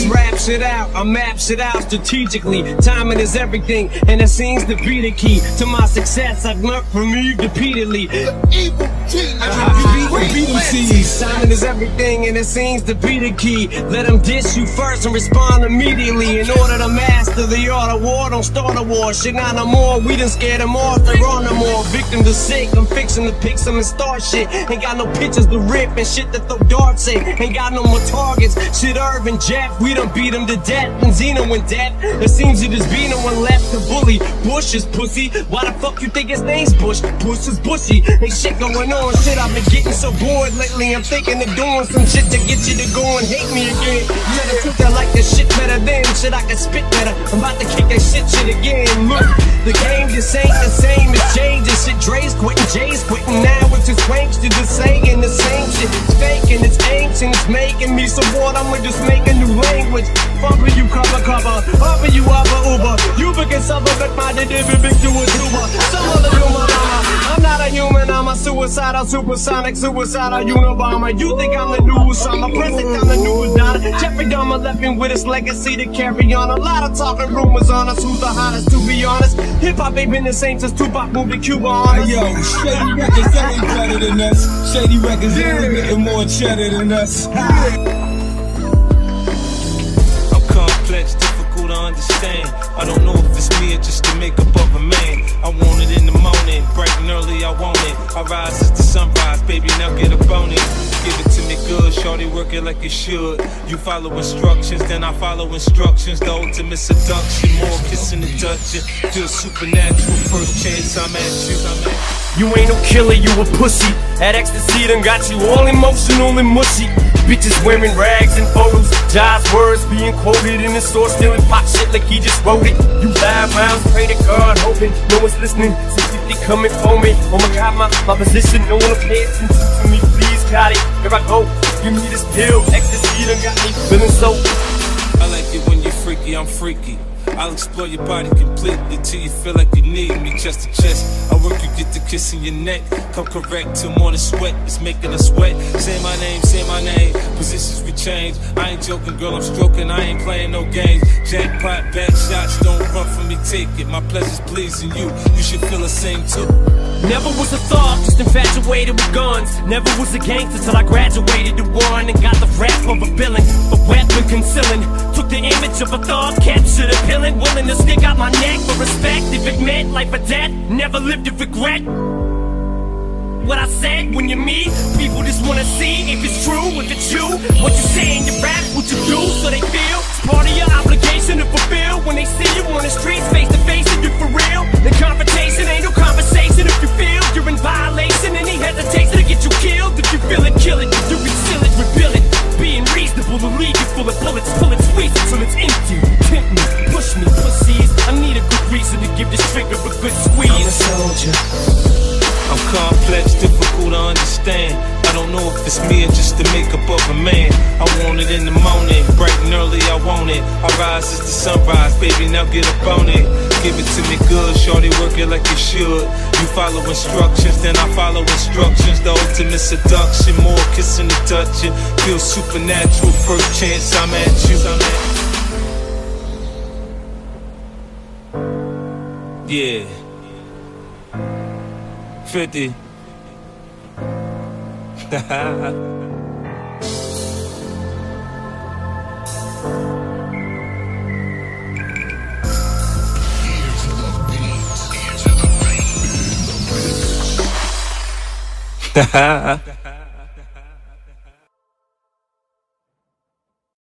just rap shit out, I map shit out strategically. Timing is everything, and it seems to be the key to my success. I've learned from Eve repeatedly. Timing is everything, and it seems to be the key. Let them diss you first and respond immediately. In order to master the art of war, don't start a war. Shit, not no more, we done scared them off. They're on no more. Victim to sick, I'm fixing to pick some and start shit. Ain't got no pictures to rip and shit to throw darts in. Ain't got no more targets. Shit, Irvin, Jeff, we done beat them to death. And Zeno in death. It seems to just be no one left to bully. Bush is pussy. Why the fuck you think his name's Bush? Bush is bushy. Ain't shit going on. Shit, I've been getting so bored lately. I'm thinking of doing some shit to get you to go and hate me again. You the truth, I like this shit better than shit. I can spit better. I'm about to kick that shit again. Look, the game just ain't the same. It's changing. Shit, Dre's quitting, Jay's quitting. Now it's just wanks to just saying the same shit. It's fake and it's ancient. It's making me so bored. I'ma just make a new language. Fumping you cover. Hoping you Uber. You begin suffer, but my delivery big to a tuber. Some other human I'm not a human, I'm a suicidal, supersonic, suicidal Unabomber. You think I'm the new Osama, present, I'm the new Donna. Jeffrey Dahmer left me with his legacy to carry on. A lot of talking rumors on us, who's the hottest to be honest. Hip-hop ain't been the same since Tupac moved to Cuba on us. Hey, yo, Shady Records, they ain't better than us. Shady Records, they ain't getting more cheddar than us. Complex, difficult to understand. I don't know if it's me or just the makeup of a man. I want it in the morning, bright and early I want it. I rise as the sunrise, baby, now get up on it. Give it to me good, shorty, work it like it should. You follow instructions, then I follow instructions. The ultimate seduction, more kissing and touching. Feel supernatural, first chance I'm at you. You ain't no killer, you a pussy. That ecstasy done got you all emotional and mushy. Bitches wearing rags and photos, Jai's words being quoted in the store, stealing pop shit like he just wrote it. You live rounds, pray to God, hoping no one's listening. 650 coming for me. Oh my God, my position, no one will pay attention to me. Please, got it. Here I go. Give me this pill. Ecstasy done got me feeling so. I like it when you're freaky, I'm freaky. I'll explore your body completely till you feel like you need me chest to chest. I work you get the kiss in your neck. Come correct till morning sweat. It's making us sweat. Say my name, say my name. Positions we change. I ain't joking, girl, I'm stroking. I ain't playing no games. Jackpot, bad shots, don't run from me, take it. My pleasure's pleasing you. You should feel the same too. Never was a thought, just infatuated with guns. Never was a gangster till I graduated to one and got the rap of a villain, a weapon concealing. Took the image of a thought, captured a villain, willing to stick out my neck for respect. If it meant life or death, never lived with regret. What I said when you meet people just wanna see if it's true, if it's you. What you say in your rap, what you do, so they feel it's part of your obligation to fulfill. When they see you on the streets, face to face, and you for real. The confrontation ain't no conversation. If you feel you're in violation, any hesitation to get you killed. If you feel it, kill it. If you conceal it, reveal it. Being reasonable to leave you full of bullets, pull it, squeeze it till it's empty. Tempt me, push me, pussies. I need a good reason to give this trigger a good squeeze. I'm a soldier. I'm complex, difficult to understand. I don't know if it's me or just the makeup of a man. I want it in the morning, bright and early I want it. I rise as the sunrise, baby, now get up on it. Give it to me good, shorty, work it like it should. You follow instructions, then I follow instructions. The ultimate seduction, more kissing and touching. Feel supernatural, first chance I'm at you. Yeah. 50. Here's the beat.